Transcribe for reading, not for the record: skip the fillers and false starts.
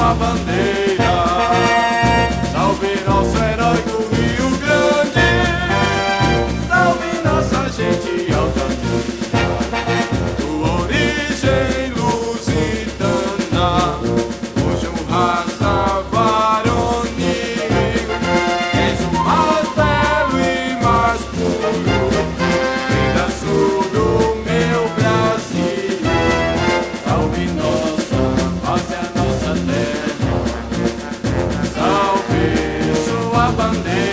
sua bandeira. Salve nosso herói do Rio Grande, salve nossa gente altamira, tua origem lusitana, cujo raça varonil, és o mais belo e mais puro pedaço do meu Brasil. Salve nossa pátria, nossa terra, salve sua bandeira.